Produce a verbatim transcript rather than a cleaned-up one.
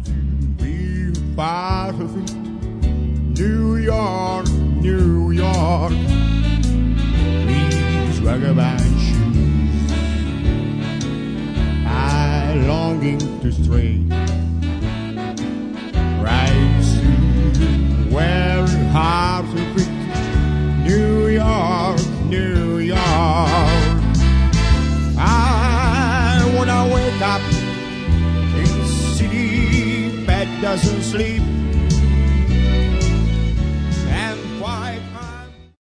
to be part of it. New York, New York, please ragaband shoes. I longing to stray right to where hearts are beat. New York, New York. I wanna wake up in the city that doesn't sleep.